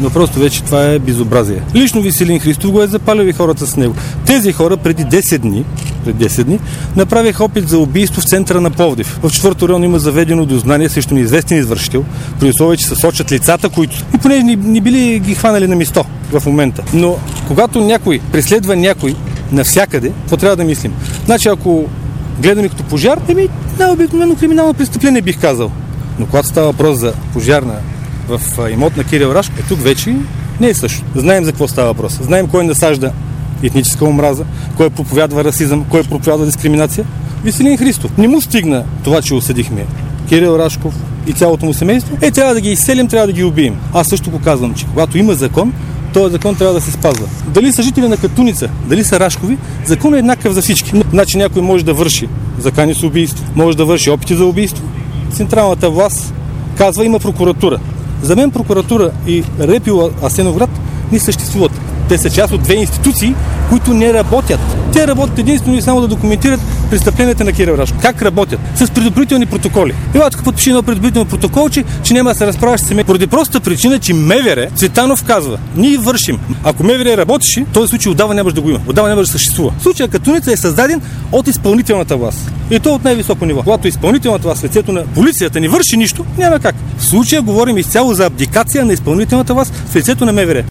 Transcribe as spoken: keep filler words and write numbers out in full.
но просто вече това е безобразие. Лично Веселин Христов го е запалил и хората с него. Тези хора преди десет дни, преди десет дни направиха опит за убийство в центъра на Пловдив. В четвърто район има заведено дознание срещу неизвестен извършител, при условие, че се сочат лицата, които и понеже ни, ни били ги хванали на место в момента. Но когато някой преследва някой навсякъде, какво трябва да мислим? Значи, ако гледаме като пожар, еми, най-обикновено криминално престъпление бих казал. Но когато става въпрос за пожарна в имот на Кирил Рашков, е тук вече не е също. Знаем за какво става въпрос. Знаем кой насажда етническа омраза, кой проповядва расизъм, кой проповядва дискриминация. Веселин Христов. Не му стигна това, че осъдихме Кирил Рашков и цялото му семейство. Е, трябва да ги изселим, трябва да ги убием. Аз също показвам, че когато има закон, този закон трябва да се спазва. Дали са жители на Катуница, дали са Рашкови, законът е еднакъв за всички. Значи някой може да върши закани с убийство, може да върши опити за убийство. Централната власт казва, има прокуратура. За мен прокуратура и РПУ Асеновград не съществуват. Те са част от две институции, които не работят. Те работят единствено и само да документират престъпленията на Кирил Рашков. Как работят? С предупредителни протоколи. Ела тук подпиши едно предупредително протокол, че, че няма да се разправяш с семейството. Поради простата причина, че МВР, Цветанов казва, ние вършим. Ако МВР работеше, този случай отдава нямаш да го има. Отдава нямаш да съществува. Случая Катуница е създаден от изпълнителната власт. И то от най-високо ниво. Когато изпълнителната власт в лицето на полицията не върши нищо, няма как. В случая говорим изцяло за абдикация на изпълнителната власт в лицето на МВР.